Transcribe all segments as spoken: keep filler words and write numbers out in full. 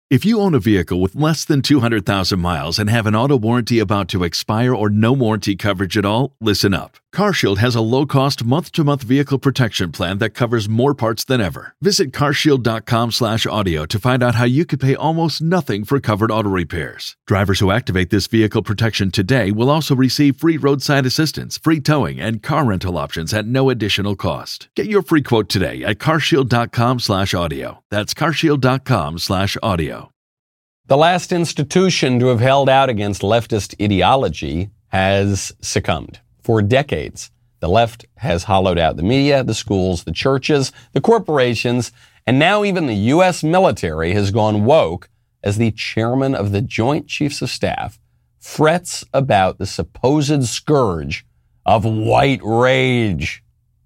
If you own a vehicle with less than two hundred thousand miles and have an auto warranty about to expire or no warranty coverage at all, listen up. CarShield has a low-cost month-to-month vehicle protection plan that covers more parts than ever. Visit carshield.com slash audio to find out how you could pay almost nothing for covered auto repairs. Drivers who activate this vehicle protection today will also receive free roadside assistance, free towing, and car rental options at no additional cost. Get your free quote today at carshield.com slash audio. That's carshield.com slash audio. The last institution to have held out against leftist ideology has succumbed. For decades, the left has hollowed out the media, the schools, the churches, the corporations, and now even the U S military has gone woke as the chairman of the Joint Chiefs of Staff frets about the supposed scourge of white rage.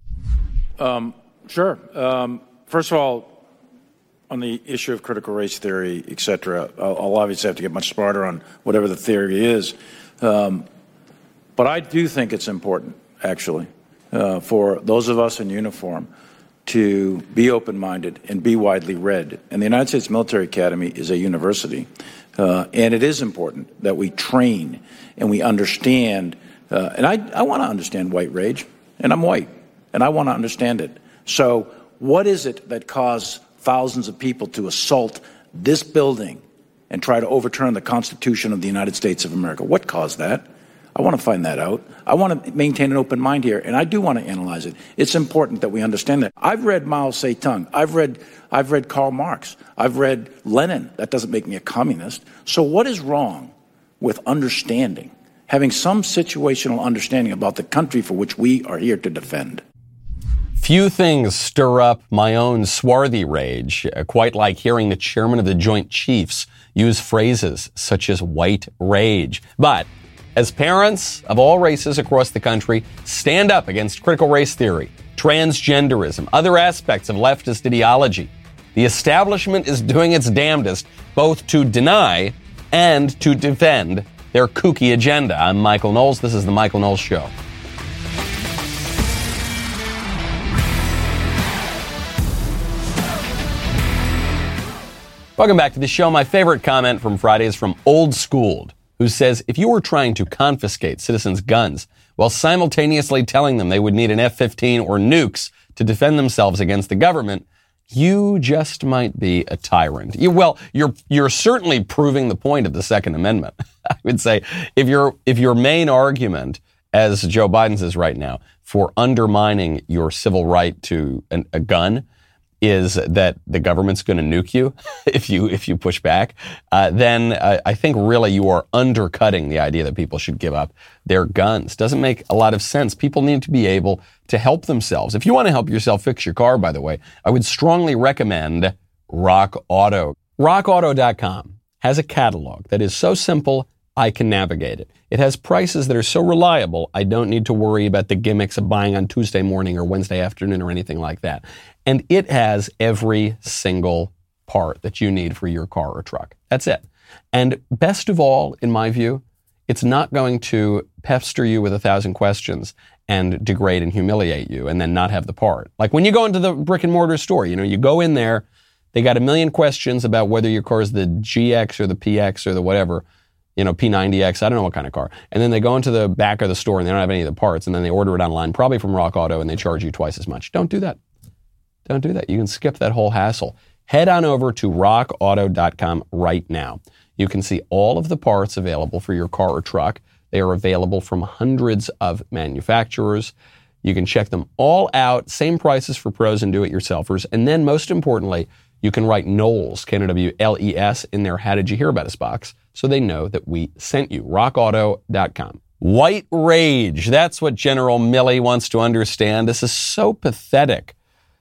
Um, sure. Um, first of all, on the issue of critical race theory, et cetera, I'll, I'll obviously have to get much smarter on whatever the theory is. Um, but I do think it's important, actually, uh, for those of us in uniform to be open-minded and be widely read. And the United States Military Academy is a university. Uh, and it is important that we train and we understand. Uh, and I, I want to understand white rage. And I'm white. And I want to understand it. So what is it that caused thousands of people to assault this building and try to overturn the Constitution of the United States of America? What caused that? I want to find that out. I want to maintain an open mind here, and I do want to analyze it. It's important that we understand that. I've read Mao Zedong. I've read, I've read Karl Marx. I've read Lenin. That doesn't make me a communist. So what is wrong with understanding, having some situational understanding about the country for which we are here to defend? Few things stir up my own swarthy rage, uh, quite like hearing the chairman of the Joint Chiefs use phrases such as white rage. But as parents of all races across the country stand up against critical race theory, transgenderism, other aspects of leftist ideology, the establishment is doing its damnedest both to deny and to defend their kooky agenda. I'm Michael Knowles. This is The Michael Knowles Show. Welcome back to the show. My favorite comment from Friday is from Old Schooled, who says, if you were trying to confiscate citizens' guns while simultaneously telling them they would need an F fifteen or nukes to defend themselves against the government, you just might be a tyrant. You, well, you're you're certainly proving the point of the Second Amendment. I would say if your if your main argument, as Joe Biden's is right now, for undermining your civil right to an, a gun is that the government's going to nuke you if you if you push back, uh, then uh, I think really you are undercutting the idea that people should give up their guns. Doesn't make a lot of sense. People need to be able to help themselves. If you want to help yourself fix your car, by the way, I would strongly recommend Rock Auto. rock auto dot com has a catalog that is so simple I can navigate it. It has prices that are so reliable, I don't need to worry about the gimmicks of buying on Tuesday morning or Wednesday afternoon or anything like that. And it has every single part that you need for your car or truck. That's it. And best of all, in my view, it's not going to pester you with a thousand questions and degrade and humiliate you and then not have the part. Like when you go into the brick and mortar store, you know, you go in there, they got a million questions about whether your car is the G X or the P X or the whatever, you know, P ninety X, I don't know what kind of car. And then they go into the back of the store and they don't have any of the parts, and then they order it online, probably from Rock Auto, and they charge you twice as much. Don't do that. Don't do that. You can skip that whole hassle. Head on over to rock auto dot com right now. You can see all of the parts available for your car or truck. They are available from hundreds of manufacturers. You can check them all out. Same prices for pros and do-it-yourselfers. And then most importantly, you can write Knowles, K N O W L E S, in their How Did You Hear About Us box so they know that we sent you. rock auto dot com. White rage. That's what General Milley wants to understand. This is so pathetic,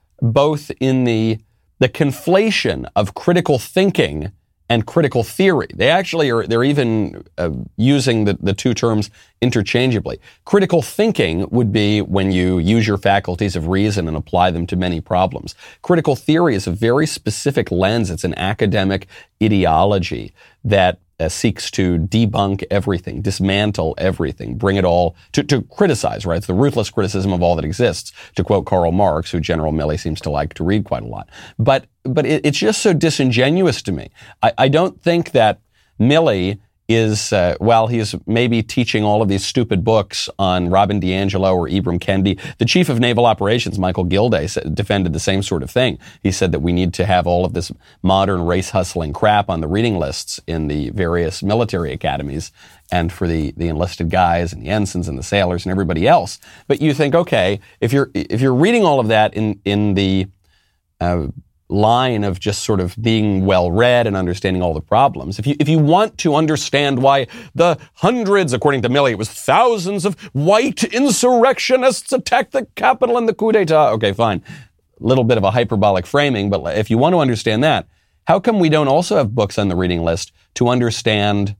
both in the, the conflation of critical thinking and critical theory. They actually are, they're even uh, using the, the two terms interchangeably. Critical thinking would be when you use your faculties of reason and apply them to many problems. Critical theory is a very specific lens. It's an academic ideology that uh, seeks to debunk everything, dismantle everything, bring it all to, to criticize, right? It's the ruthless criticism of all that exists, to quote Karl Marx, who General Milley seems to like to read quite a lot. But but it, it's just so disingenuous to me. I, I don't think that Milley is, uh, while he's maybe teaching all of these stupid books on Robin DiAngelo or Ibram Kendi, the chief of naval operations, Michael Gilday, defended the same sort of thing. He said that we need to have all of this modern race hustling crap on the reading lists in the various military academies and for the, the enlisted guys and the ensigns and the sailors and everybody else. But you think, okay, if you're, if you're reading all of that in, in the, uh, line of just sort of being well-read and understanding all the problems. If you if you want to understand why the hundreds, according to Milley, it was thousands of white insurrectionists attacked the Capitol in the coup d'etat. Okay, fine. A little bit of a hyperbolic framing, but if you want to understand that, how come we don't also have books on the reading list to understand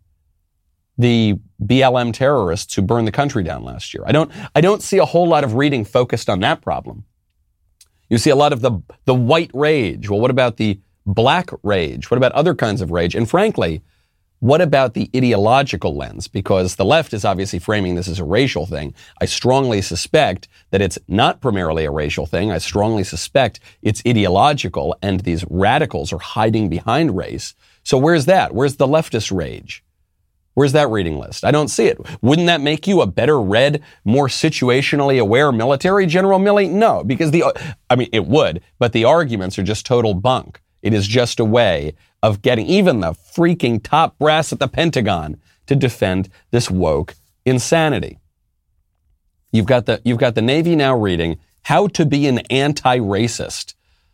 the B L M terrorists who burned the country down last year? I don't I don't see a whole lot of reading focused on that problem. You see a lot of the the white rage. Well, what about the black rage? What about other kinds of rage? And frankly, what about the ideological lens? Because the left is obviously framing this as a racial thing. I strongly suspect that it's not primarily a racial thing. I strongly suspect it's ideological, and these radicals are hiding behind race. So where's that? Where's the leftist rage? Where's that reading list? I don't see it. Wouldn't that make you a better read, more situationally aware military, General Milley? No, because the, I mean, it would, but the arguments are just total bunk. It is just a way of getting even the freaking top brass at the Pentagon to defend this woke insanity. You've got the, you've got the Navy now reading How to Be an Anti-Racist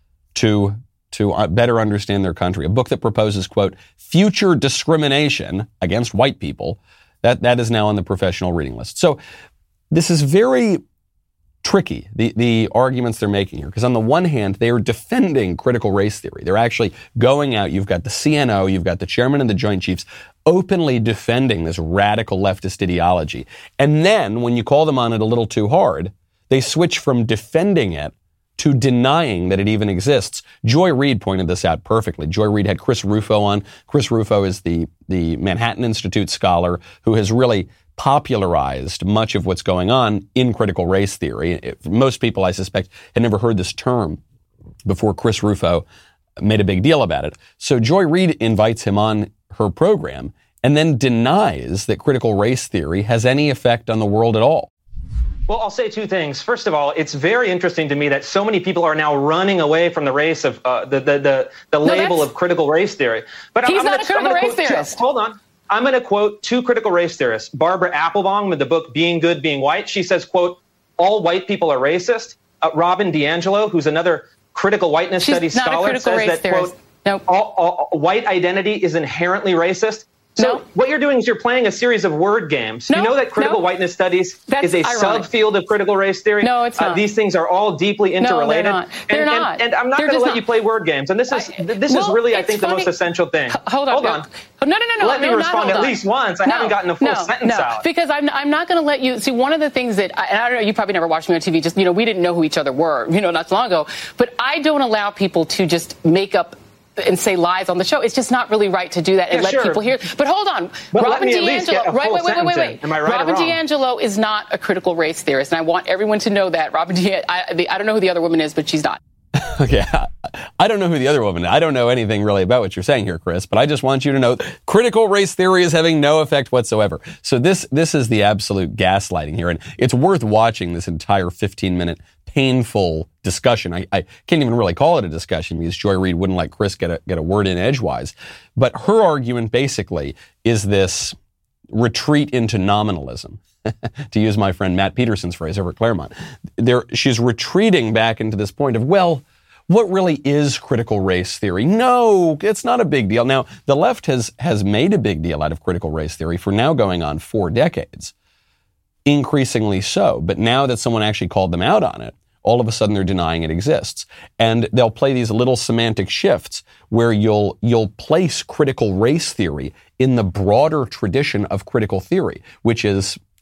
to to better understand their country. A book that proposes, quote, future discrimination against white people. That, that is now on the professional reading list. So this is very tricky, the, the arguments they're making here. Because on the one hand, they are defending critical race theory. They're actually going out. You've got the C N O, you've got the chairman of the Joint Chiefs openly defending this radical leftist ideology. And then when you call them on it a little too hard, they switch from defending it to denying that it even exists. Joy Reid pointed this out perfectly. Joy Reid had Chris Rufo on. Chris Rufo is the, the Manhattan Institute scholar who has really popularized much of what's going on in critical race theory. It, most people, I suspect, had never heard this term before Chris Rufo made a big deal about it. So Joy Reid invites him on her program and then denies that critical race theory has any effect on the world at all. Well, I'll say two things. First of all, it's very interesting to me that so many people are now running away from the race of uh, the the the, the no, label of critical race theory. But he's I'm, not I'm a critical gonna race theorist. Two, hold on. I'm going to quote two critical race theorists. Barbara Applebaum in the book Being Good, Being White. She says, quote, all white people are racist. Uh, Robin DiAngelo, who's another critical whiteness She's studies not scholar, a critical says race that, theorist. quote, nope. all, all, white identity is inherently racist. So no. what you're doing is you're playing a series of word games. No, you know that critical no. whiteness studies That's is a ironic. subfield of critical race theory? No, it's not. Uh, these things are all deeply interrelated. No, they're not. They're and, not. And, and I'm not They're going to just let not. you play word games. And this is I, this well, is really, I it's think, funny. the most essential thing. H- hold on. Hold no. on. No, no, no, no. Let me no, respond at on. least once. I no, haven't gotten a full no, sentence no, out. Because I'm, I'm not going to let you see one of the things that, and I don't know, you probably never watched me on T V. Just, you know, we didn't know who each other were, you know, not so long ago. But I don't allow people to just make up and say lies on the show. It's just not really right to do that and yeah, let sure. people hear. But hold on. But Robin let me at least get a DiAngelo. Right, full wait, wait, wait, wait, wait. Am I right Robin or wrong? DiAngelo is not a critical race theorist. And I want everyone to know that. Robin DiAngelo, I, the, I don't know who the other woman is, but she's not. Okay, I don't know who the other woman is. I don't know anything really about what you're saying here, Chris, but I just want you to know critical race theory is having no effect whatsoever. So this this is the absolute gaslighting here, and it's worth watching this entire fifteen-minute painful discussion. I, I can't even really call it a discussion because Joy Reid wouldn't let Chris get a, get a word in edgewise. But her argument basically is this retreat into nominalism. To use my friend Matt Peterson's phrase over at Claremont. There, she's retreating back into this point of, well, what really is critical race theory? No, it's not a big deal. Now, the left has, has made a big deal out of critical race theory for now going on four decades, increasingly so. But now that someone actually called them out on it, all of a sudden they're denying it exists. And they'll play these little semantic shifts where you'll you'll place critical race theory in the broader tradition of critical theory, which is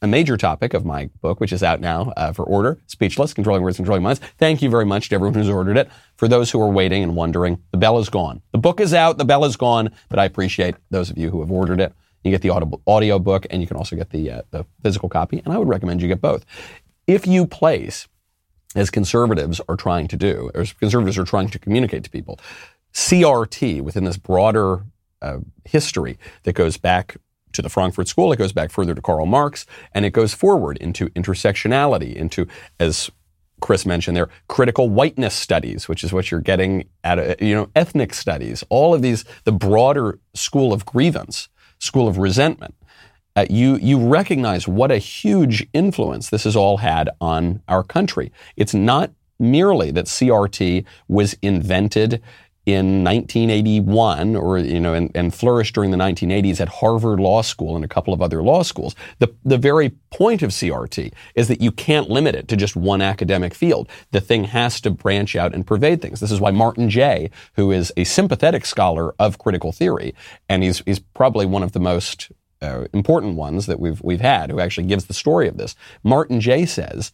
a major topic of my book, which is out now uh, for order, Speechless, Controlling Words, Controlling Minds. Thank you very much to everyone who's ordered it. For those who are waiting and wondering, the bell is gone. The book is out, the bell is gone, but I appreciate those of you who have ordered it. You get the audio, audio book, and you can also get the, uh, the physical copy, and I would recommend you get both. If you place, as conservatives are trying to do, or as conservatives are trying to communicate to people, C R T within this broader uh, history that goes back to the Frankfurt School, it goes back further to Karl Marx, and it goes forward into intersectionality, into, as Chris mentioned there, critical whiteness studies, which is what you're getting at, a, you know, ethnic studies, all of these, the broader school of grievance, school of resentment. Uh, you, you recognize what a huge influence this has all had on our country. It's not merely that C R T was invented in nineteen eighty-one, or, you know, and, and flourished during the nineteen eighties at Harvard Law School and a couple of other law schools. The, the very point of C R T is that you can't limit it to just one academic field. The thing has to branch out and pervade things. This is why Martin Jay, who is a sympathetic scholar of critical theory, and he's, he's probably one of the most uh, important ones that we've, we've had, who actually gives the story of this. Martin Jay says,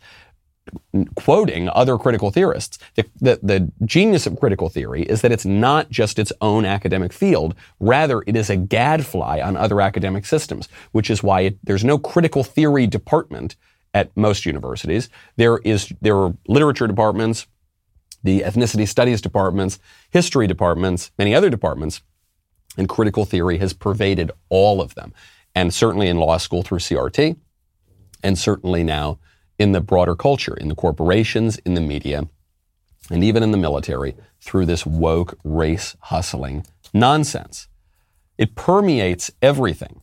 quoting other critical theorists, the, the, the genius of critical theory is that it's not just its own academic field. Rather, it is a gadfly on other academic systems, which is why it, there's no critical theory department at most universities. There is, there are literature departments, the ethnicity studies departments, history departments, many other departments, and critical theory has pervaded all of them. And certainly in law school through C R T, and certainly now in the broader culture, in the corporations, in the media, and even in the military, through this woke race hustling nonsense. It permeates everything.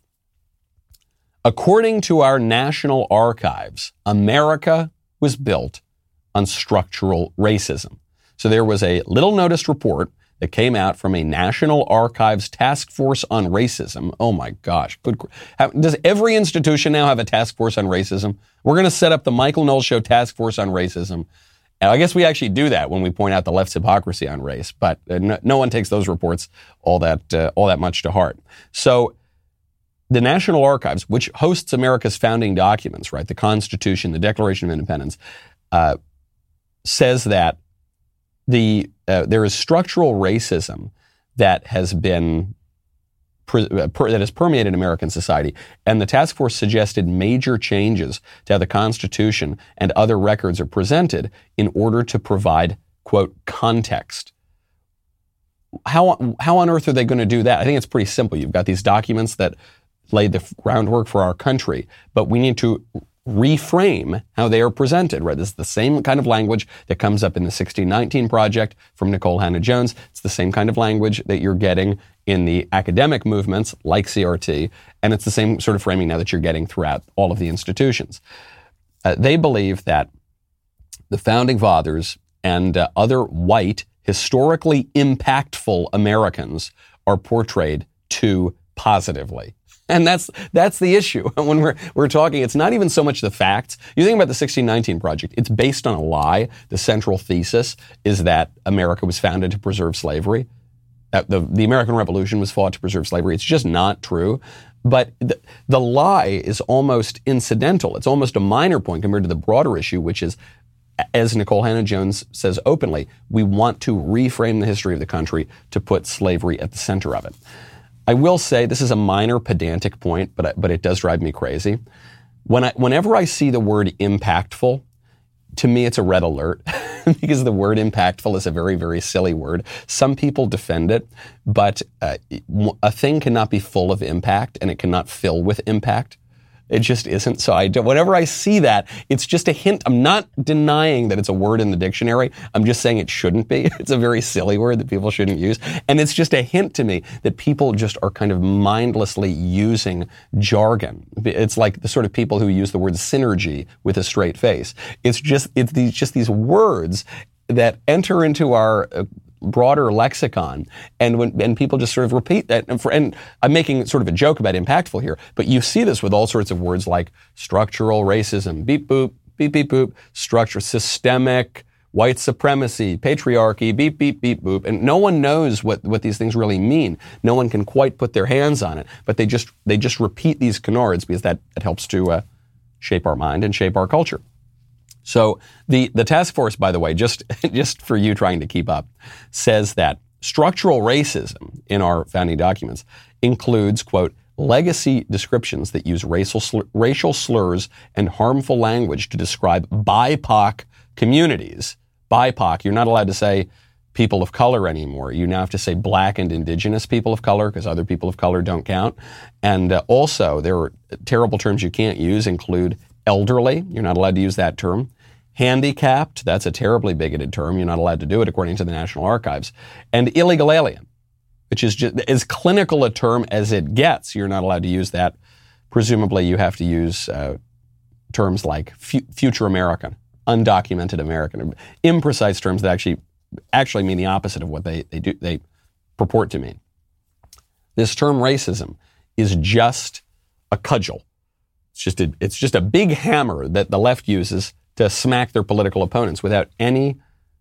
According to our national archives, America was built on structural racism. So there was a little noticed report that came out from a National Archives Task Force on Racism. Oh my gosh. Good. Does every institution now have a task force on racism? We're going to set up the Michael Knowles Show Task Force on Racism. And I guess we actually do that when we point out the left's hypocrisy on race, but no, no one takes those reports all that, uh, all that much to heart. So the National Archives, which hosts America's founding documents, right, the Constitution, the Declaration of Independence, uh, says that the uh, there is structural racism that has been per, per, that has permeated American society, and the task force suggested major changes to how the Constitution and other records are presented in order to provide, quote, context. How how on earth are they going to do that? I think it's pretty simple. You've got these documents that laid the groundwork for our country, but we need to reframe how they are presented, right? This is the same kind of language that comes up in the sixteen nineteen Project from Nicole Hannah-Jones. It's the same kind of language that you're getting in the academic movements like C R T, and it's the same sort of framing now that you're getting throughout all of the institutions. Uh, they believe that the Founding Fathers and uh, other white, historically impactful Americans are portrayed too positively. And that's that's the issue. When we're we're talking, it's not even so much the facts. You think about the sixteen nineteen Project, it's based on a lie. The central thesis is that America was founded to preserve slavery. That the, the American Revolution was fought to preserve slavery. It's just not true. But the, the lie is almost incidental. It's almost a minor point compared to the broader issue, which is, as Nicole Hannah-Jones says openly, we want to reframe the history of the country to put slavery at the center of it. I will say this is a minor pedantic point, but but it does drive me crazy. When I, whenever I see the word impactful, to me it's a red alert because the word impactful is a very, very silly word. Some people defend it, but uh, a thing cannot be full of impact and it cannot fill with impact. It just isn't. So I don't, whenever I see that, it's just a hint. I'm not denying that it's a word in the dictionary. I'm just saying it shouldn't be. It's a very silly word that people shouldn't use. And it's just a hint to me that people just are kind of mindlessly using jargon. It's like the sort of people who use the word synergy with a straight face. It's just, it's these, just these words that enter into our uh, broader lexicon, and when and people just sort of repeat that. And, for, and I'm making sort of a joke about impactful here, but you see this with all sorts of words like structural racism, beep boop, beep beep boop, structure, systemic, white supremacy, patriarchy, beep beep beep boop, and no one knows what what these things really mean. No one can quite put their hands on it, but they just they just repeat these canards because that it helps to uh, shape our mind and shape our culture. So the, the task force, by the way, just, just for you trying to keep up, says that structural racism in our founding documents includes, quote, legacy descriptions that use racial, slur, racial slurs and harmful language to describe B I P O C communities. B I P O C, you're not allowed to say people of color anymore. You now have to say black and indigenous people of color because other people of color don't count. And uh, also, there are terrible terms you can't use include elderly. You're not allowed to use that term. Handicapped, that's a terribly bigoted term. You're not allowed to do it according to the National Archives. And illegal alien, which is just as clinical a term as it gets. You're not allowed to use that. Presumably, you have to use uh, terms like fu- future American, undocumented American, imprecise terms that actually actually mean the opposite of what they, they do they purport to mean. This term racism is just a cudgel. It's just a, it's just a big hammer that the left uses to smack their political opponents without any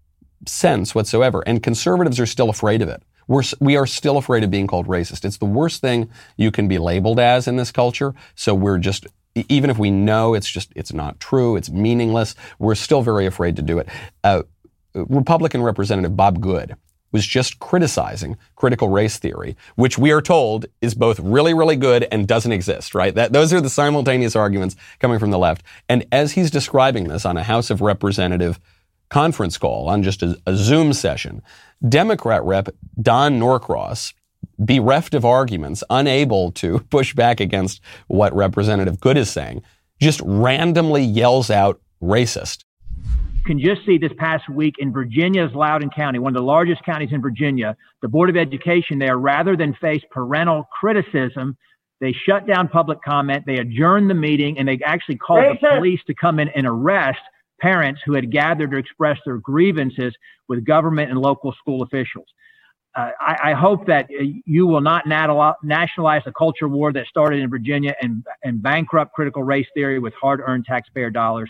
sense whatsoever. And conservatives are still afraid of it. We're, we are still afraid of being called racist. It's the worst thing you can be labeled as in this culture. So we're just, even if we know it's just, it's not true, it's meaningless, we're still very afraid to do it. Uh, Republican Representative Bob Good was just criticizing critical race theory, which we are told is both really, really good and doesn't exist, right? That, those are the simultaneous arguments coming from the left. And as he's describing this on a House of Representative conference call, on just a, a Zoom session, Democrat Rep Don Norcross, bereft of arguments, unable to push back against what Representative Good is saying, just randomly yells out racist. Can just see this past week in Virginia's Loudoun County, one of the largest counties in Virginia, the Board of Education there, rather than face parental criticism, they shut down public comment, they adjourned the meeting, and they actually called Racist. the police to come in and arrest parents who had gathered to express their grievances with government and local school officials. Uh, I, I hope that you will not nationalize the culture war that started in Virginia and, and bankrupt critical race theory with hard-earned taxpayer dollars.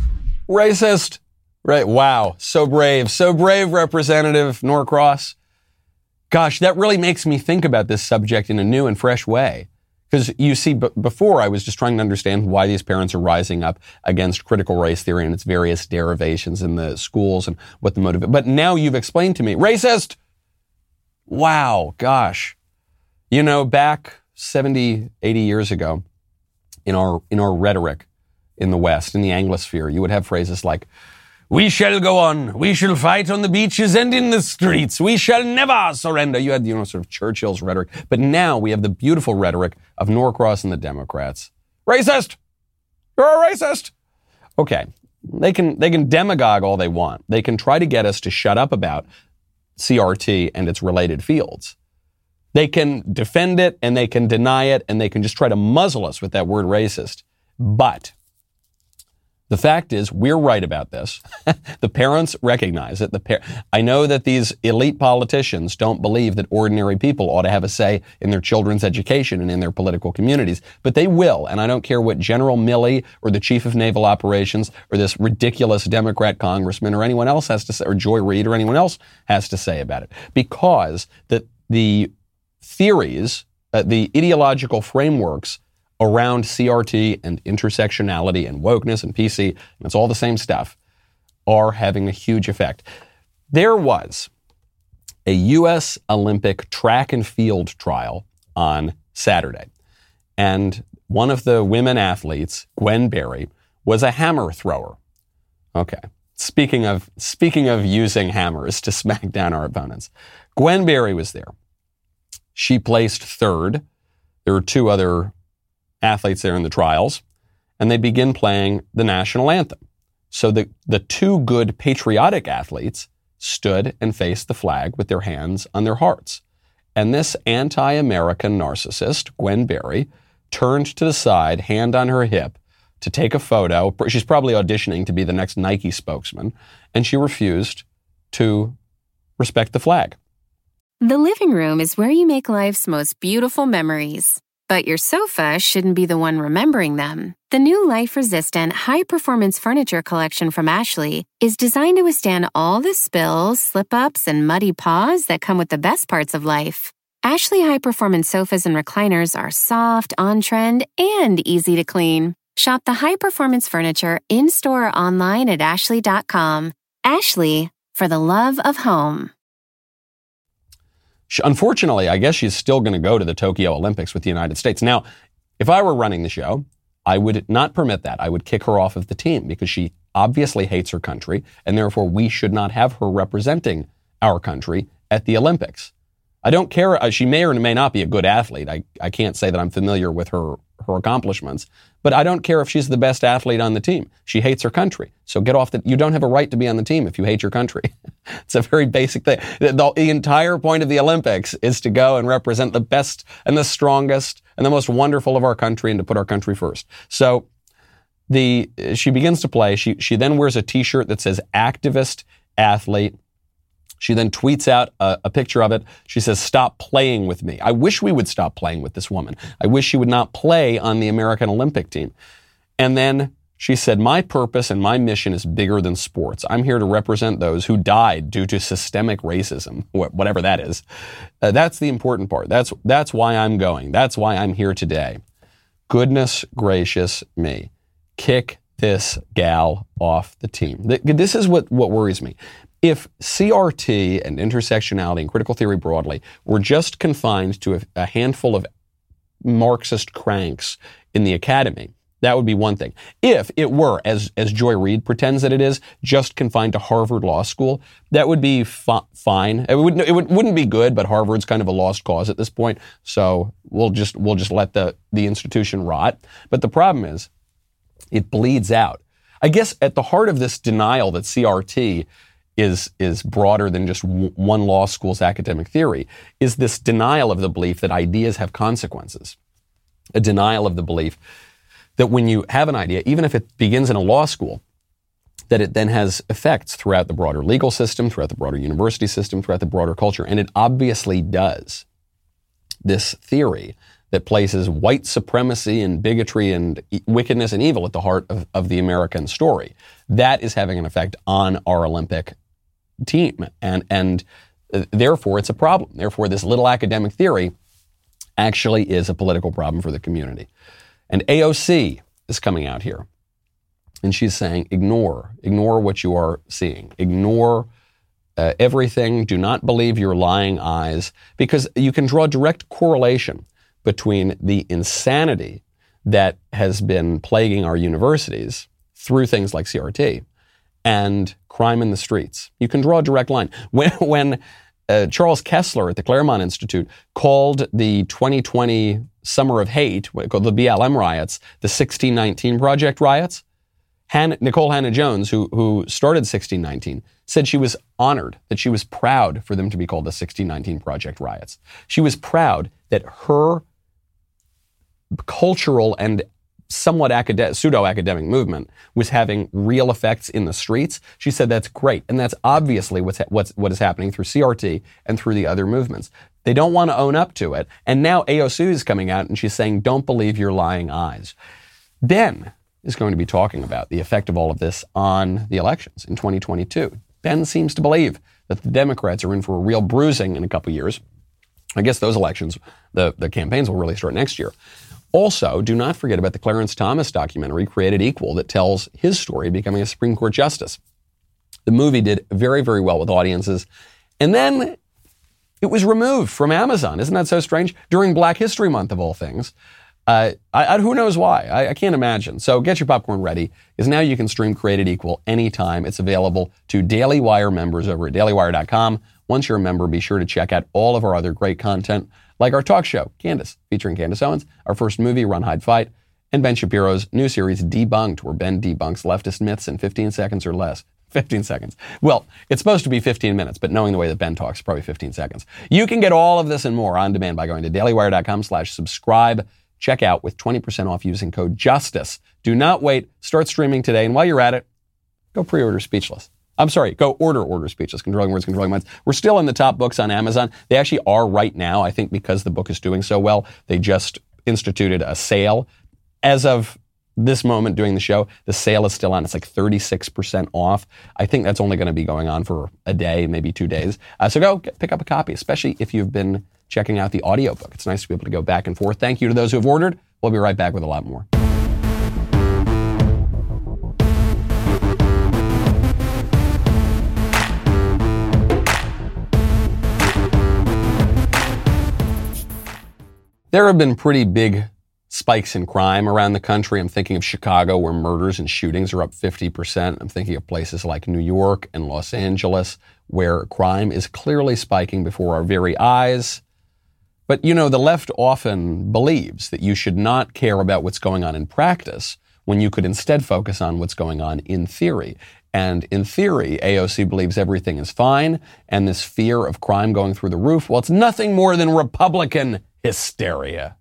Racist. Right. Wow. So brave. So brave, Representative Norcross. Gosh, that really makes me think about this subject in a new and fresh way. Because you see, b- before I was just trying to understand why these parents are rising up against critical race theory and its various derivations in the schools and what the motive is. But now you've explained to me, racist. Wow. Gosh. You know, back seventy, eighty years ago, in our, in our rhetoric in the West, in the Anglosphere, you would have phrases like, we shall go on. We shall fight on the beaches and in the streets. We shall never surrender. You had, you know, sort of Churchill's rhetoric. But now we have the beautiful rhetoric of Norcross and the Democrats. Racist! You're a racist! Okay. They can, they can demagogue all they want. They can try to get us to shut up about C R T and its related fields. They can defend it and they can deny it and they can just try to muzzle us with that word racist. But the fact is, we're right about this. The parents recognize it. The par- I know that these elite politicians don't believe that ordinary people ought to have a say in their children's education and in their political communities, but they will. And I don't care what General Milley or the Chief of Naval Operations or this ridiculous Democrat congressman or anyone else has to say, or Joy Reid or anyone else has to say about it, because the the theories, uh, the ideological frameworks around C R T and intersectionality and wokeness and P C, and it's all the same stuff, are having a huge effect. There was a U S Olympic track and field trial on Saturday, and one of the women athletes, Gwen Berry, was a hammer thrower. Okay. Speaking of, speaking of using hammers to smack down our opponents, Gwen Berry was there. She placed third. There were two other athletes there in the trials, and they begin playing the national anthem. So the, the two good patriotic athletes stood and faced the flag with their hands on their hearts. And this anti-American narcissist, Gwen Berry, turned to the side, hand on her hip, to take a photo. She's probably auditioning to be the next Nike spokesman, and she refused to respect the flag. The living room is where you make life's most beautiful memories. But your sofa shouldn't be the one remembering them. The new life-resistant, high-performance furniture collection from Ashley is designed to withstand all the spills, slip-ups, and muddy paws that come with the best parts of life. Ashley high-performance sofas and recliners are soft, on-trend, and easy to clean. Shop the high-performance furniture in-store or online at ashley dot com. Ashley, for the love of home. Unfortunately, I guess she's still going to go to the Tokyo Olympics with the United States. Now, if I were running the show, I would not permit that. I would kick her off of the team because she obviously hates her country, and therefore we should not have her representing our country at the Olympics. I don't care. She may or may not be a good athlete. I, I can't say that I'm familiar with her, her accomplishments, but I don't care if she's the best athlete on the team. She hates her country. So get off the, you don't have a right to be on the team if you hate your country. It's a very basic thing. The, the entire point of the Olympics is to go and represent the best and the strongest and the most wonderful of our country and to put our country first. So the, she begins to play. She, she then wears a t-shirt that says activist athlete. She then tweets out a, a picture of it. She says, "Stop playing with me." I wish we would stop playing with this woman. I wish she would not play on the American Olympic team. And then she said, "My purpose and my mission is bigger than sports. I'm here to represent those who died due to systemic racism," whatever that is. Uh, that's the important part. That's, that's why I'm going. That's why I'm here today. Goodness gracious me. Kick this gal off the team. This is what, what worries me. If C R T and intersectionality and critical theory broadly were just confined to a, a handful of Marxist cranks in the academy, that would be one thing. If it were, as as Joy Reid pretends that it is, just confined to Harvard Law School, that would be fi- fine. It would it would, wouldn't be good, but Harvard's kind of a lost cause at this point, so we'll just we'll just let the the institution rot. But the problem is, it bleeds out. I guess at the heart of this denial that C R T is is broader than just w- one law school's academic theory, is this denial of the belief that ideas have consequences. A denial of the belief that when you have an idea, even if it begins in a law school, that it then has effects throughout the broader legal system, throughout the broader university system, throughout the broader culture. And it obviously does. This theory that places white supremacy and bigotry and e- wickedness and evil at the heart of, of the American story, that is having an effect on our Olympic team. And, and uh, therefore, it's a problem. Therefore, this little academic theory actually is a political problem for the community. And A O C is coming out here. And she's saying, ignore, ignore what you are seeing. Ignore uh, everything. Do not believe your lying eyes, because you can draw direct correlation between the insanity that has been plaguing our universities through things like C R T and crime in the streets. You can draw a direct line. When, when uh, Charles Kessler at the Claremont Institute called the twenty twenty Summer of Hate, called the B L M riots, the sixteen nineteen Project riots, Han- Nicole Hannah-Jones, who, who started sixteen nineteen, said she was honored, that she was proud for them to be called the sixteen nineteen Project riots. She was proud that her cultural and somewhat academic, pseudo-academic movement was having real effects in the streets. She said that's great. And that's obviously what's, what's, what is happening through C R T and through the other movements. They don't want to own up to it. And now A O C is coming out and she's saying, don't believe your lying eyes. Ben is going to be talking about the effect of all of this on the elections in twenty twenty-two. Ben seems to believe that the Democrats are in for a real bruising in a couple years. I guess those elections, the, the campaigns will really start next year. Also, do not forget about the Clarence Thomas documentary, Created Equal, that tells his story of becoming a Supreme Court justice. The movie did very, very well with audiences. And then it was removed from Amazon. Isn't that so strange? During Black History Month, of all things. Uh, I, I, who knows why? I, I can't imagine. So get your popcorn ready, because now you can stream Created Equal anytime. It's available to Daily Wire members over at daily wire dot com. Once you're a member, be sure to check out all of our other great content, like our talk show, Candace, featuring Candace Owens, our first movie, Run, Hide, Fight, and Ben Shapiro's new series, Debunked, where Ben debunks leftist myths in fifteen seconds or less. fifteen seconds. Well, it's supposed to be fifteen minutes, but knowing the way that Ben talks, probably fifteen seconds. You can get all of this and more on demand by going to daily wire dot com slash subscribe. Check out with twenty percent off using code JUSTICE. Do not wait. Start streaming today. And while you're at it, go pre-order Speechless. I'm sorry, go order Order Speechless, Controlling Words, Controlling Minds. We're still in the top books on Amazon. They actually are right now. I think because the book is doing so well, they just instituted a sale. As of this moment doing the show, the sale is still on. It's like thirty-six percent off. I think that's only going to be going on for a day, maybe two days. Uh, so go get, pick up a copy, especially if you've been checking out the audiobook. It's nice to be able to go back and forth. Thank you to those who have ordered. We'll be right back with a lot more. There have been pretty big spikes in crime around the country. I'm thinking of Chicago, where murders and shootings are up fifty percent. I'm thinking of places like New York and Los Angeles, where crime is clearly spiking before our very eyes. But, you know, the left often believes that you should not care about what's going on in practice when you could instead focus on what's going on in theory. And in theory, A O C believes everything is fine, and this fear of crime going through the roof, well, it's nothing more than Republican hysteria.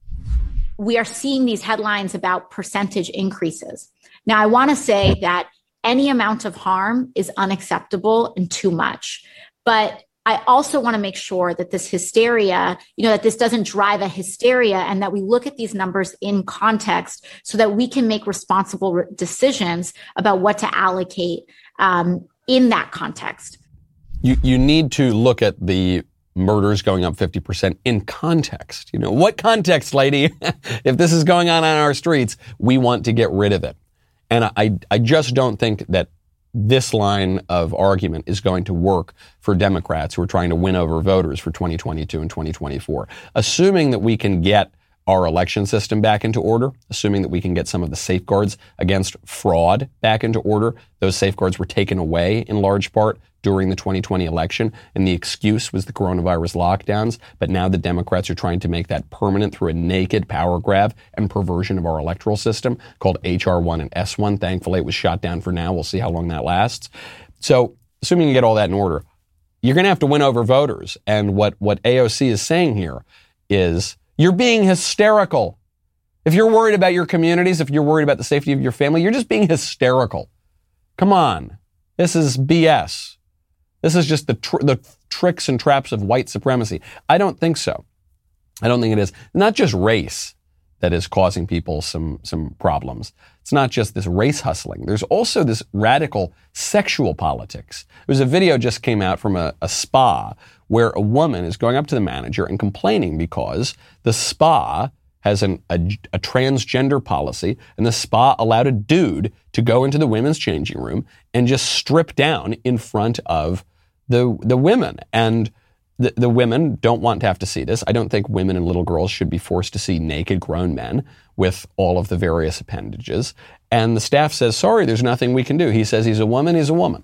We are seeing these headlines about percentage increases. Now, I want to say that any amount of harm is unacceptable and too much. But I also want to make sure that this hysteria, you know, that this doesn't drive a hysteria, and that we look at these numbers in context so that we can make responsible re- decisions about what to allocate um, in that context. You, you need to look at the murders going up fifty percent in context. You know, what context, lady? If this is going on on our streets, we want to get rid of it. And I, I just don't think that this line of argument is going to work for Democrats who are trying to win over voters for twenty twenty-two and twenty twenty-four. Assuming that we can get our election system back into order, assuming that we can get some of the safeguards against fraud back into order. Those safeguards were taken away in large part during the twenty twenty election, and the excuse was the coronavirus lockdowns. But now the Democrats are trying to make that permanent through a naked power grab and perversion of our electoral system called H R one and S one. Thankfully, it was shot down for now. We'll see how long that lasts. So, assuming you get all that in order, you're going to have to win over voters. And what, what A O C is saying here is, you're being hysterical. If you're worried about your communities, if you're worried about the safety of your family, you're just being hysterical. Come on. This is B S. This is just the tr- the tricks and traps of white supremacy. I don't think so. I don't think it is. Not just race that is causing people some, some problems. It's not just this race hustling. There's also this radical sexual politics. There's a video just came out from a, a spa where a woman is going up to the manager and complaining because the spa has an, a, a transgender policy, and the spa allowed a dude to go into the women's changing room and just strip down in front of the the women. And the, the women don't want to have to see this. I don't think women and little girls should be forced to see naked grown men with all of the various appendages. And the staff says, sorry, there's nothing we can do. He says he's a woman, he's a woman.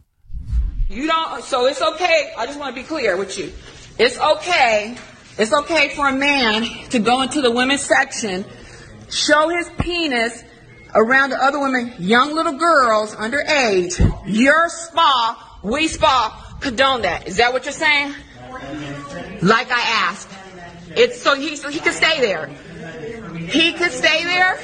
You don't, so it's okay. I just want to be clear with you. It's okay. It's okay for a man to go into the women's section, show his penis around the other women, young little girls underage. Your spa, we spa, condone that. Is that what you're saying? Like I asked. It's so he so he could stay there. He could stay there.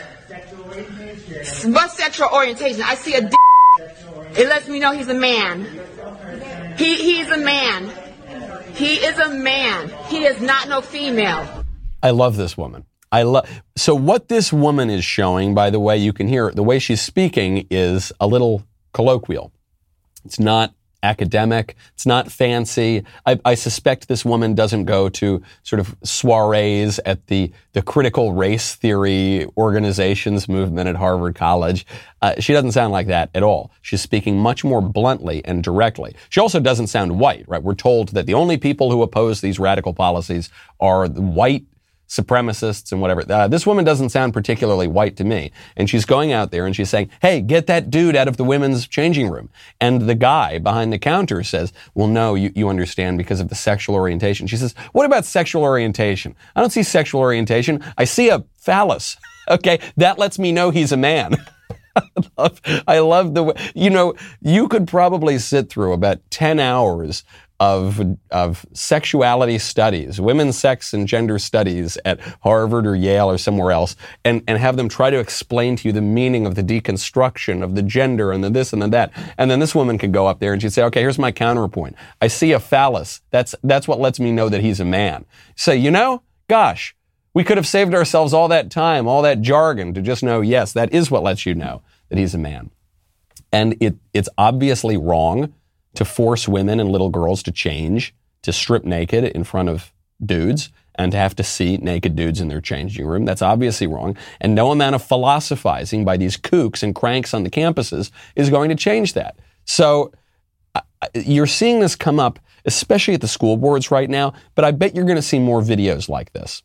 What sexual orientation? I see a d. It lets me know he's a man. He he's a man. He is a man. He is not no female. I love this woman. I love. So what this woman is showing, by the way, you can hear the way she's speaking is a little colloquial. It's not academic. It's not fancy. I, I suspect this woman doesn't go to sort of soirees at the, the critical race theory organizations movement at Harvard College. Uh, she doesn't sound like that at all. She's speaking much more bluntly and directly. She also doesn't sound white, right? We're told that the only people who oppose these radical policies are the white supremacists and whatever. Uh, this woman doesn't sound particularly white to me. And she's going out there and she's saying, hey, get that dude out of the women's changing room. And the guy behind the counter says, well, no, you, you understand because of the sexual orientation. She says, what about sexual orientation? I don't see sexual orientation. I see a phallus. Okay, that lets me know he's a man. I love, I love the way, you know, you could probably sit through about ten hours of of sexuality studies, women's sex and gender studies at Harvard or Yale or somewhere else, and, and have them try to explain to you the meaning of the deconstruction of the gender and the this and the that. And then this woman could go up there and she'd say, okay, here's my counterpoint. I see a phallus. That's that's what lets me know that he's a man. Say, you know, gosh, we could have saved ourselves all that time, all that jargon to just know, yes, that is what lets you know that he's a man. And it it's obviously wrong to force women and little girls to change, to strip naked in front of dudes, and to have to see naked dudes in their changing room. That's obviously wrong. And no amount of philosophizing by these kooks and cranks on the campuses is going to change that. So uh, you're seeing this come up, especially at the school boards right now, but I bet you're going to see more videos like this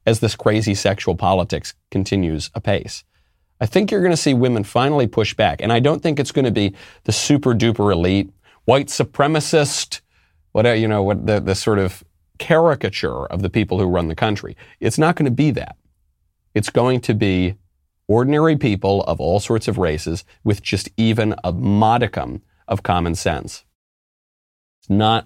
as this crazy sexual politics continues apace. I think you're going to see women finally push back. And I don't think it's going to be the super duper elite, white supremacist, whatever, you know, what the, the sort of caricature of the people who run the country. It's not going to be that. It's going to be ordinary people of all sorts of races with just even a modicum of common sense. It's not,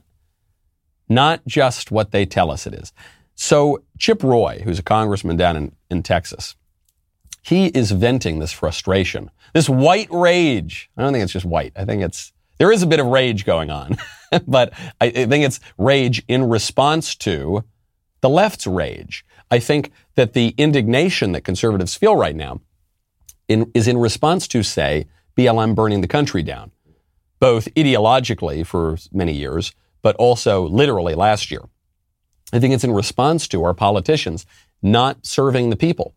not just what they tell us it is. So Chip Roy, who's a congressman down in, in Texas, he is venting this frustration, this white rage. I don't think it's just white. I think it's, there is a bit of rage going on, but I, I think it's rage in response to the left's rage. I think that the indignation that conservatives feel right now in, is in response to, say, B L M burning the country down, both ideologically for many years, but also literally last year. I think it's in response to our politicians not serving the people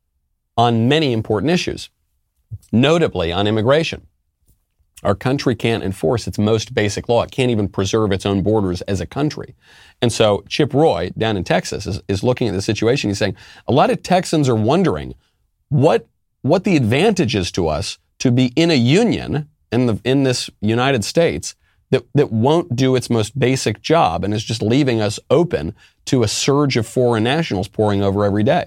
on many important issues, notably on immigration. Our country can't enforce its most basic law. It can't even preserve its own borders as a country. And so Chip Roy down in Texas is, is looking at the situation. He's saying a lot of Texans are wondering what, what the advantage is to us to be in a union in the, in this United States that, that won't do its most basic job and is just leaving us open to a surge of foreign nationals pouring over every day.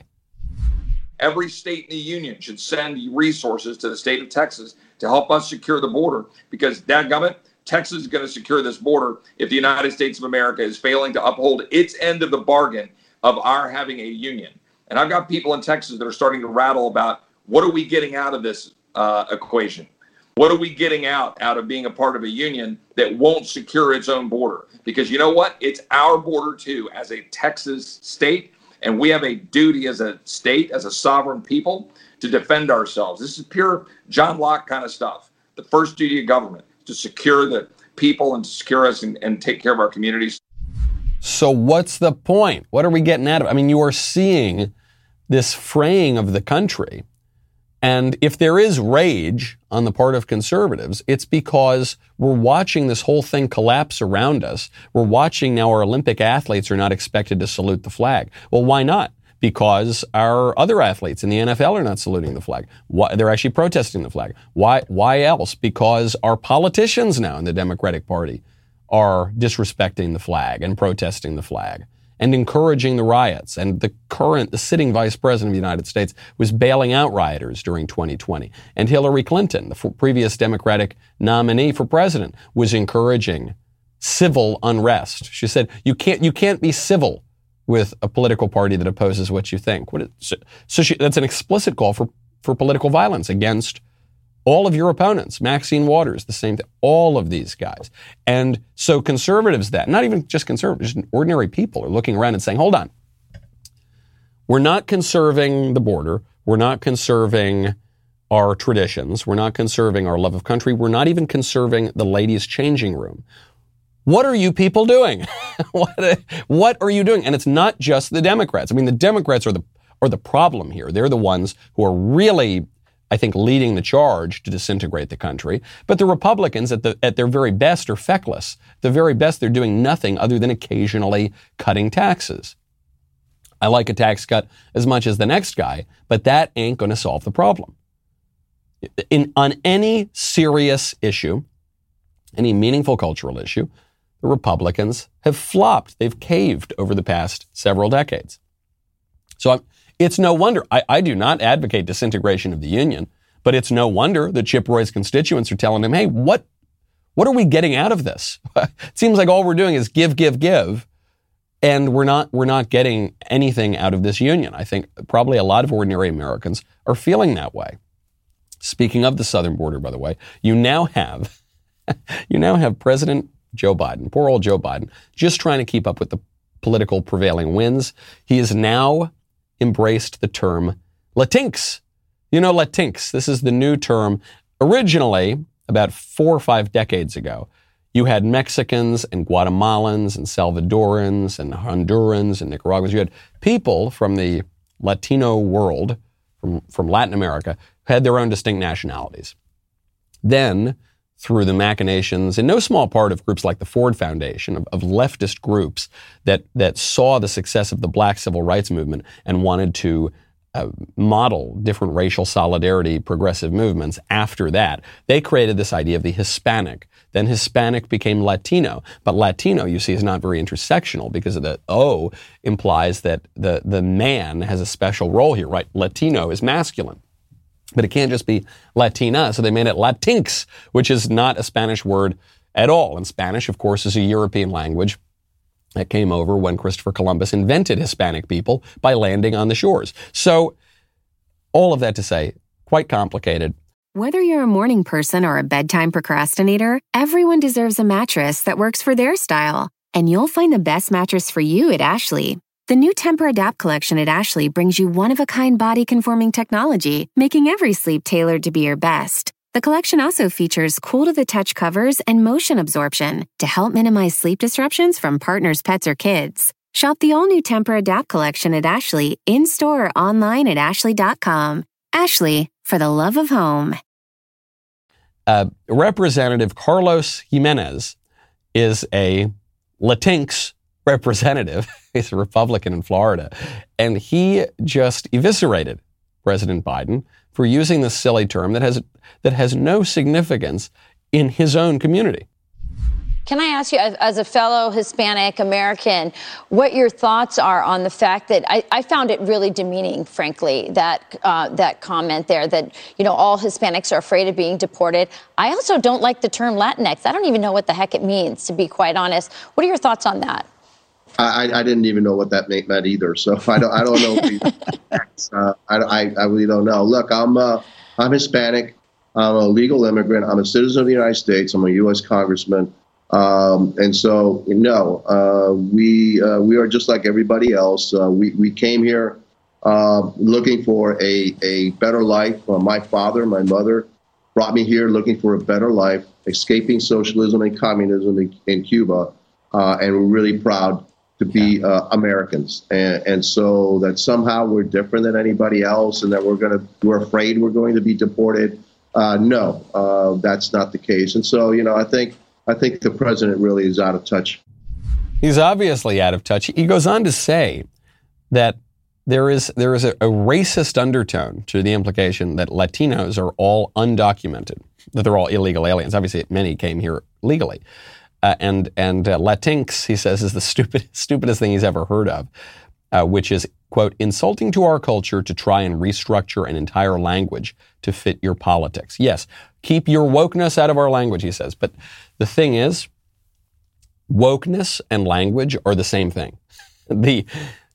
Every state in the union should send resources to the state of Texas to help us secure the border, because dadgummit, Texas is going to secure this border if the United States of America is failing to uphold its end of the bargain of our having a union. And I've got people in Texas that are starting to rattle about, what are we getting out of this uh, equation? What are we getting out out of being a part of a union that won't secure its own border? Because you know what? It's our border too, as a Texas state. And we have a duty as a state, as a sovereign people, to defend ourselves. This is pure John Locke kind of stuff. The first duty of government, to secure the people and to secure us and, and take care of our communities. So what's the point? What are we getting out of it? I mean, you are seeing this fraying of the country. And if there is rage on the part of conservatives, it's because we're watching this whole thing collapse around us. We're watching now our Olympic athletes are not expected to salute the flag. Well, why not? Because our other athletes in the N F L are not saluting the flag. Why, they're actually protesting the flag. Why, why else? Because our politicians now in the Democratic Party are disrespecting the flag and protesting the flag and encouraging the riots. And the current, the sitting vice president of the United States was bailing out rioters during twenty twenty. And Hillary Clinton, the f- previous Democratic nominee for president, was encouraging civil unrest. She said, you can't, you can't be civil with a political party that opposes what you think. What is, so so she, that's an explicit call for, for political violence against all of your opponents. Maxine Waters, the same thing. All of these guys. And so conservatives that, not even just conservatives, just ordinary people are looking around and saying, hold on. We're not conserving the border. We're not conserving our traditions. We're not conserving our love of country. We're not even conserving the ladies' changing room. What are you people doing? what, what are you doing? And it's not just the Democrats. I mean, the Democrats are the, are the problem here. They're the ones who are really, I think, leading the charge to disintegrate the country. But the Republicans, at the at their very best, are feckless. At the very best, they're doing nothing other than occasionally cutting taxes. I like a tax cut as much as the next guy, but that ain't going to solve the problem. In, on any serious issue, any meaningful cultural issue, the Republicans have flopped. They've caved over the past several decades. So I'm, it's no wonder. I, I do not advocate disintegration of the union, but it's no wonder that Chip Roy's constituents are telling him, hey, what, what are we getting out of this? It seems like all we're doing is give, give, give, and we're not, we're not getting anything out of this union. I think probably a lot of ordinary Americans are feeling that way. Speaking of the southern border, by the way, you now have, you now have President Joe Biden, poor old Joe Biden, just trying to keep up with the political prevailing winds. He has now embraced the term Latinx. You know, Latinx, this is the new term. Originally, about four or five decades ago, you had Mexicans and Guatemalans and Salvadorans and Hondurans and Nicaraguans. You had people from the Latino world, from, from Latin America, who had their own distinct nationalities. Then through the machinations, in no small part, of groups like the Ford Foundation, of, of leftist groups that that saw the success of the Black civil rights movement and wanted to uh, model different racial solidarity progressive movements after that. They created this idea of the Hispanic. Then Hispanic became Latino. But Latino, you see, is not very intersectional because of the O implies that the, the man has a special role here, right? Latino is masculine. But it can't just be Latina, so they made it Latinx, which is not a Spanish word at all. And Spanish, of course, is a European language that came over when Christopher Columbus invented Hispanic people by landing on the shores. So all of that to say, quite complicated. Whether you're a morning person or a bedtime procrastinator, everyone deserves a mattress that works for their style. And you'll find the best mattress for you at Ashley. The new Tempur-Adapt collection at Ashley brings you one-of-a-kind body-conforming technology, making every sleep tailored to be your best. The collection also features cool-to-the-touch covers and motion absorption to help minimize sleep disruptions from partners, pets, or kids. Shop the all-new Tempur-Adapt collection at Ashley, in-store or online at ashley dot com. Ashley, for the love of home. Uh, Representative Carlos Jimenez is a Latinx representative. He's a Republican in Florida. And he just eviscerated President Biden for using this silly term that has that has no significance in his own community. Can I ask you, as, as a fellow Hispanic American, what your thoughts are on the fact that I, I found it really demeaning, frankly, that uh, that comment there, that, you know, all Hispanics are afraid of being deported. I also don't like the term Latinx. I don't even know what the heck it means, to be quite honest. What are your thoughts on that? I, I didn't even know what that meant either, so I don't. I don't know. uh, I, I, I really don't know. Look, I'm uh, I'm Hispanic. I'm a legal immigrant. I'm a citizen of the United States. I'm a U S congressman, um, and so no, uh, we uh, we are just like everybody else. Uh, we we came here uh, looking for a a better life. Uh, my father, my mother, brought me here looking for a better life, escaping socialism and communism in, in Cuba, uh, and we're really proud to be uh, Americans, and, and so that somehow we're different than anybody else, and that we're gonna we're afraid we're going to be deported. Uh, no, uh, that's not the case. And so, you know, I think I think the president really is out of touch. He's obviously out of touch. He goes on to say that there is there is a, a racist undertone to the implication that Latinos are all undocumented, that they're all illegal aliens. Obviously, many came here legally. Uh, and and uh, Latinx, he says, is the stupid, stupidest thing he's ever heard of, uh, which is, quote, insulting to our culture to try and restructure an entire language to fit your politics. Yes, keep your wokeness out of our language, he says. But the thing is, wokeness and language are the same thing. The,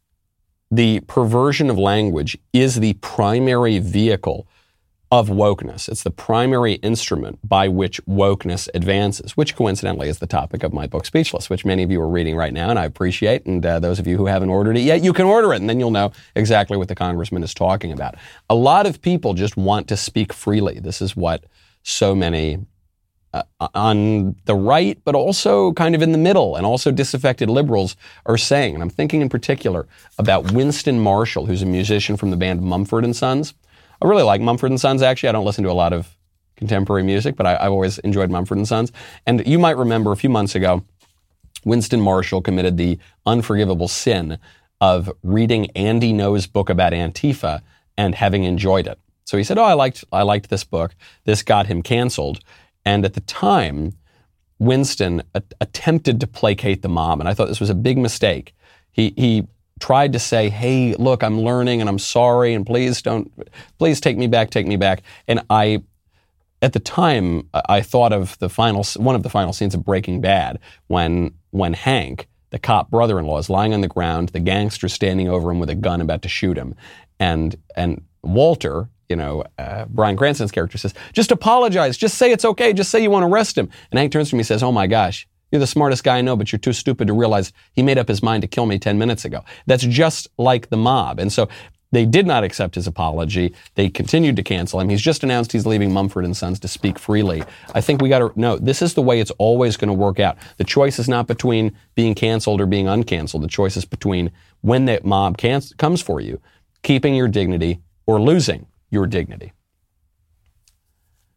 the perversion of language is the primary vehicle of wokeness. It's the primary instrument by which wokeness advances, which coincidentally is the topic of my book, Speechless, which many of you are reading right now, and I appreciate. And uh, those of you who haven't ordered it yet, you can order it, and then you'll know exactly what the congressman is talking about. A lot of people just want to speak freely. This is what so many uh, on the right, but also kind of in the middle, and also disaffected liberals are saying. And I'm thinking in particular about Winston Marshall, who's a musician from the band Mumford and Sons. I really like Mumford and Sons, actually. I don't listen to a lot of contemporary music, but I, I've always enjoyed Mumford and Sons. And you might remember a few months ago, Winston Marshall committed the unforgivable sin of reading Andy Ngo's book about Antifa and having enjoyed it. So he said, oh, I liked I liked this book. This got him canceled. And at the time, Winston a- attempted to placate the mob, and I thought this was a big mistake. He he tried to say, hey, look, I'm learning and I'm sorry, and please don't, please take me back, take me back. And I, at the time, I thought of the final, one of the final scenes of Breaking Bad when, when Hank, the cop brother-in-law, is lying on the ground, the gangster standing over him with a gun about to shoot him. And, and Walter, you know, uh, Bryan Cranston's character says, just apologize, just say it's okay, just say you want to arrest him. And Hank turns to me and says, oh my gosh, you're the smartest guy I know, but you're too stupid to realize he made up his mind to kill me ten minutes ago. That's just like the mob. And so they did not accept his apology. They continued to cancel him. He's just announced he's leaving Mumford and Sons to speak freely. I think we got to know this is the way it's always going to work out. The choice is not between being canceled or being uncanceled. The choice is between when the mob can- comes for you, keeping your dignity or losing your dignity.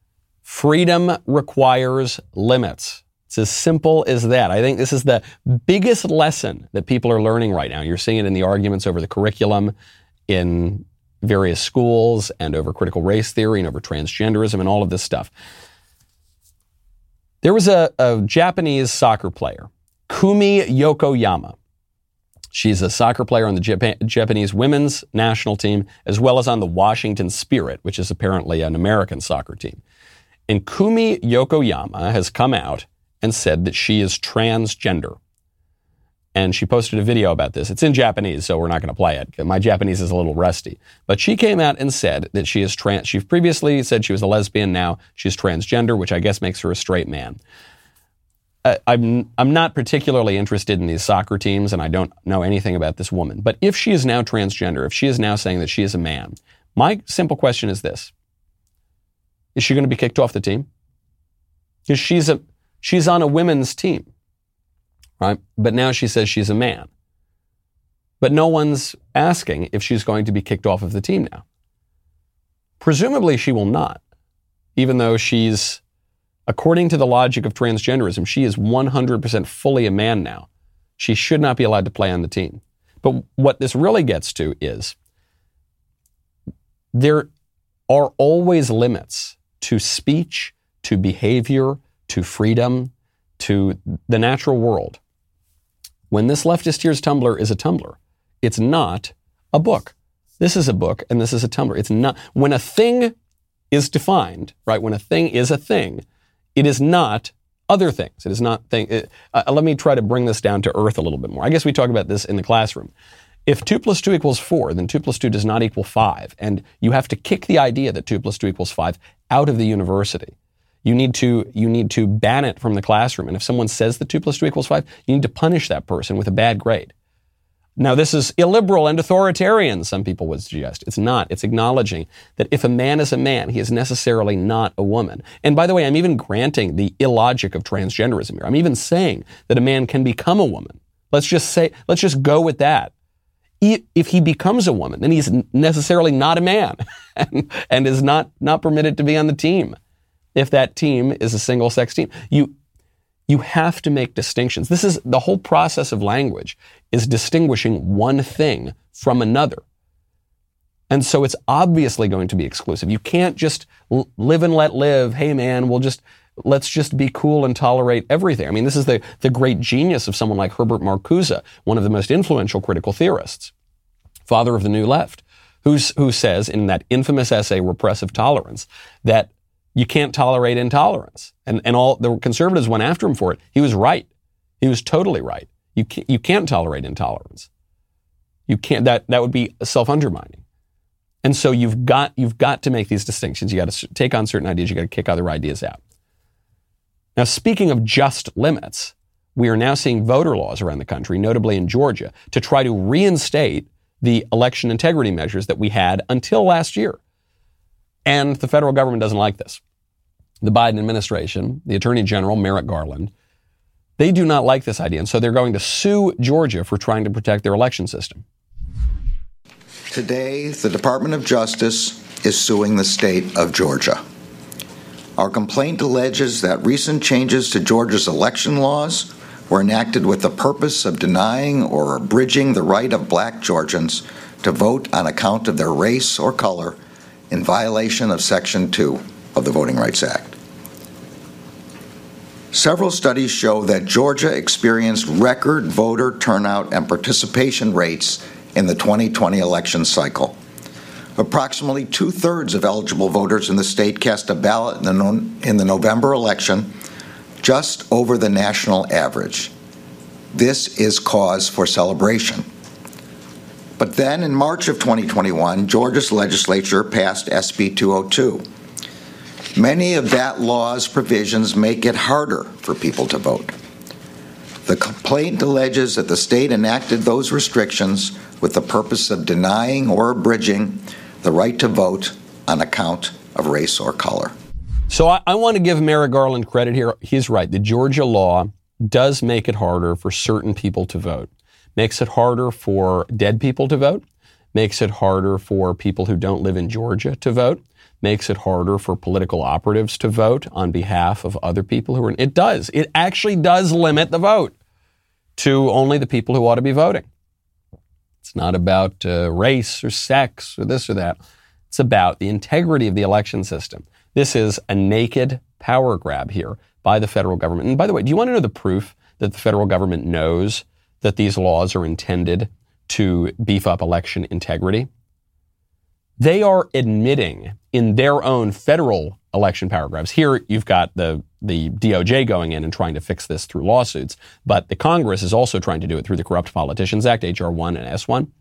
Freedom requires limits. It's as simple as that. I think this is the biggest lesson that people are learning right now. You're seeing it in the arguments over the curriculum in various schools and over critical race theory and over transgenderism and all of this stuff. There was a, a Japanese soccer player, Kumi Yokoyama. She's a soccer player on the Japan, Japanese women's national team, as well as on the Washington Spirit, which is apparently an American soccer team. And Kumi Yokoyama has come out and said that she is transgender. And she posted a video about this. It's in Japanese, so we're not going to play it. My Japanese is a little rusty. But she came out and said that she is trans. She previously said she was a lesbian. Now she's transgender, which I guess makes her a straight man. Uh, I'm I'm not particularly interested in these soccer teams, and I don't know anything about this woman. But if she is now transgender, if she is now saying that she is a man, my simple question is this. Is she going to be kicked off the team? Because she's a she's on a women's team. Right? But now she says she's a man. But no one's asking if she's going to be kicked off of the team now. Presumably she will not, even though she's, according to the logic of transgenderism, she is one hundred percent fully a man now. She should not be allowed to play on the team. But what this really gets to is there are always limits to speech, to behavior, to freedom, to the natural world. When this leftist here's Tumblr is a Tumblr, it's not a book. This is a book and this is a Tumblr. It's not, when a thing is defined, right? When a thing is a thing, it is not other things. It is not thing. It, uh, let me try to bring this down to earth a little bit more. I guess we talk about this in the classroom. If two plus two equals four, then two plus two does not equal five. And you have to kick the idea that two plus two equals five out of the university. You need to, you need to ban it from the classroom. And if someone says that two plus two equals five, you need to punish that person with a bad grade. Now, this is illiberal and authoritarian, some people would suggest. It's not. It's acknowledging that if a man is a man, he is necessarily not a woman. And by the way, I'm even granting the illogic of transgenderism here. I'm even saying that a man can become a woman. Let's just say, let's just go with that. If he becomes a woman, then he's necessarily not a man and, and is not, not permitted to be on the team. If that team is a single-sex team, you you have to make distinctions. This is the whole process of language is distinguishing one thing from another. And so it's obviously going to be exclusive. You can't just l- live and let live. Hey, man, we'll just, let's just be cool and tolerate everything. I mean, this is the, the great genius of someone like Herbert Marcuse, one of the most influential critical theorists, father of the New Left, who's, who says in that infamous essay, Repressive Tolerance, that you can't tolerate intolerance. And, and all the conservatives went after him for it. He was right. He was totally right. You can't, you can't tolerate intolerance. You can't, that, that would be self-undermining. And so you've got, you've got to make these distinctions. You got to take on certain ideas. You got to kick other ideas out. Now, speaking of just limits, we are now seeing voter laws around the country, notably in Georgia, to try to reinstate the election integrity measures that we had until last year. And the federal government doesn't like this. The Biden administration, the Attorney General, Merrick Garland, they do not like this idea. And so they're going to sue Georgia for trying to protect their election system. Today, the Department of Justice is suing the state of Georgia. Our complaint alleges that recent changes to Georgia's election laws were enacted with the purpose of denying or abridging the right of black Georgians to vote on account of their race or color in violation of Section two of the Voting Rights Act. Several studies show that Georgia experienced record voter turnout and participation rates in the twenty twenty election cycle. Approximately two-thirds of eligible voters in the state cast a ballot in the, no- in the November election, just over the national average. This is cause for celebration. But then in March of twenty twenty-one, Georgia's legislature passed S B two oh two. Many of that law's provisions make it harder for people to vote. The complaint alleges that the state enacted those restrictions with the purpose of denying or abridging the right to vote on account of race or color. So I, I want to give Merrick Garland credit here. He's right. The Georgia law does make it harder for certain people to vote. Makes it harder for dead people to vote. makes it harder for people who don't live in Georgia to vote, makes it harder for political operatives to vote on behalf of other people who are, it does. It actually does limit the vote to only the people who ought to be voting. It's not about uh, race or sex or this or that. It's about the integrity of the election system. This is a naked power grab here by the federal government. And by the way, do you want to know the proof that the federal government knows that these laws are intended to beef up election integrity? They are admitting in their own federal election power grabs. Here you've got the, the D O J going in and trying to fix this through lawsuits, but the Congress is also trying to do it through the Corrupt Politicians Act, H R one and S one.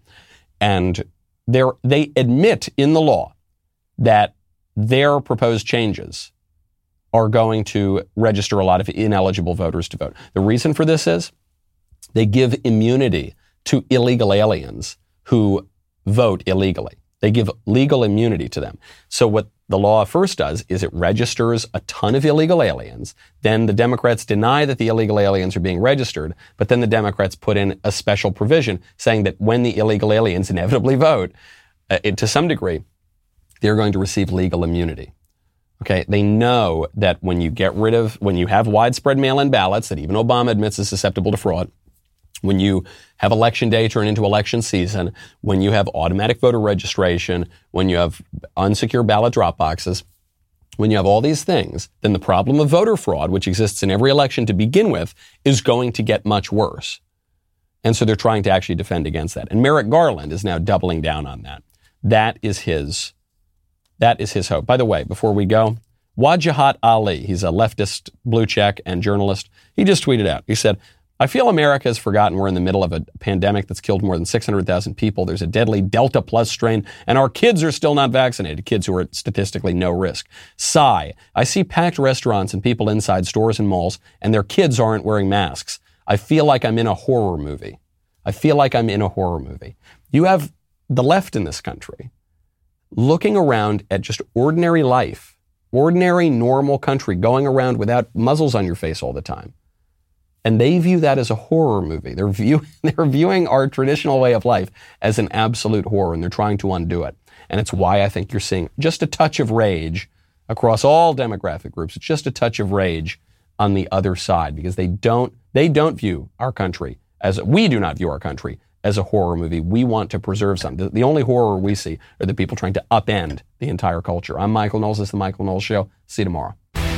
And they're, they admit in the law that their proposed changes are going to register a lot of ineligible voters to vote. The reason for this is they give immunity to illegal aliens who vote illegally. They give legal immunity to them. So what the law first does is it registers a ton of illegal aliens. Then the Democrats deny that the illegal aliens are being registered, but then the Democrats put in a special provision saying that when the illegal aliens inevitably vote, uh, it, to some degree, they're going to receive legal immunity. Okay, they know that when you get rid of, when you have widespread mail-in ballots that even Obama admits is susceptible to fraud, when you have election day turn into election season, when you have automatic voter registration, when you have unsecure ballot drop boxes, when you have all these things, then the problem of voter fraud, which exists in every election to begin with, is going to get much worse. And so they're trying to actually defend against that. And Merrick Garland is now doubling down on that. That is his, that is his hope. By the way, before we go, Wajahat Ali, he's a leftist blue check and journalist, he just tweeted out, he said, I feel America has forgotten we're in the middle of a pandemic that's killed more than six hundred thousand people. There's a deadly Delta Plus strain, and our kids are still not vaccinated, kids who are at statistically no risk. Sigh. I see packed restaurants and people inside stores and malls, and their kids aren't wearing masks. I feel like I'm in a horror movie. I feel like I'm in a horror movie. You have the left in this country looking around at just ordinary life, ordinary, normal country, going around without muzzles on your face all the time. And they view that as a horror movie. They're, view, they're viewing our traditional way of life as an absolute horror, and they're trying to undo it. And it's why I think you're seeing just a touch of rage across all demographic groups. It's just a touch of rage on the other side, because they don't, they don't view our country as, we do not view our country as a horror movie. We want to preserve something. The, the only horror we see are the people trying to upend the entire culture. I'm Michael Knowles. This is The Michael Knowles Show. See you tomorrow.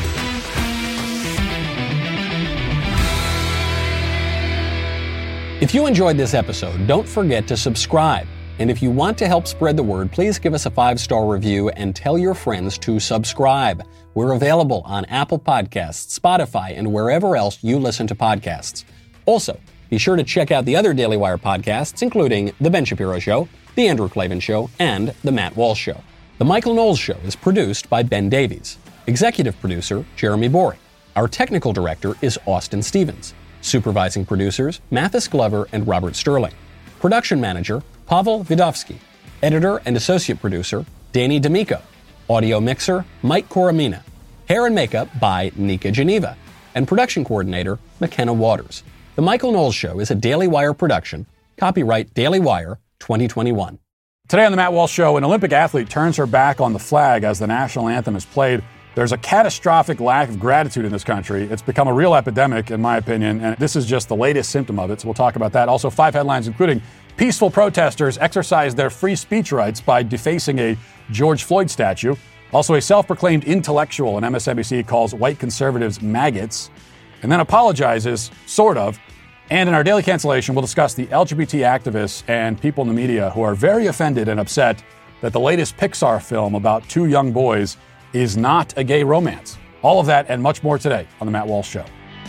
If you enjoyed this episode, don't forget to subscribe. And if you want to help spread the word, please give us a five-star review and tell your friends to subscribe. We're available on Apple Podcasts, Spotify, and wherever else you listen to podcasts. Also, be sure to check out the other Daily Wire podcasts, including The Ben Shapiro Show, The Andrew Klavan Show, and The Matt Walsh Show. The Michael Knowles Show is produced by Ben Davies. Executive producer, Jeremy Boring. Our technical director is Austin Stevens. Supervising producers, Mathis Glover and Robert Sterling. Production manager, Pavel Vidovsky. Editor and associate producer, Danny D'Amico. Audio mixer, Mike Coromina. Hair and makeup by Nika Geneva. And production coordinator, McKenna Waters. The Michael Knowles Show is a Daily Wire production. Copyright Daily Wire twenty twenty-one. Today on the Matt Walsh Show, an Olympic athlete turns her back on the flag as the national anthem is played. There's a catastrophic lack of gratitude in this country. It's become a real epidemic, in my opinion, and this is just the latest symptom of it, so we'll talk about that. Also, five headlines, including peaceful protesters exercise their free speech rights by defacing a George Floyd statue. Also, a self-proclaimed intellectual on M S N B C calls white conservatives maggots, and then apologizes, sort of. And in our daily cancellation, we'll discuss the L G B T activists and people in the media who are very offended and upset that the latest Pixar film about two young boys is not a gay romance. All of that and much more today on The Matt Walsh Show.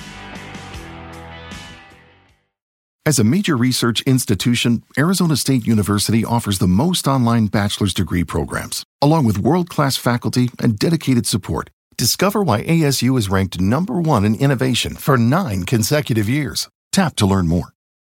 As a major research institution, Arizona State University offers the most online bachelor's degree programs, along with world-class faculty and dedicated support. Discover why A S U is ranked number one in innovation for nine consecutive years. Tap to learn more.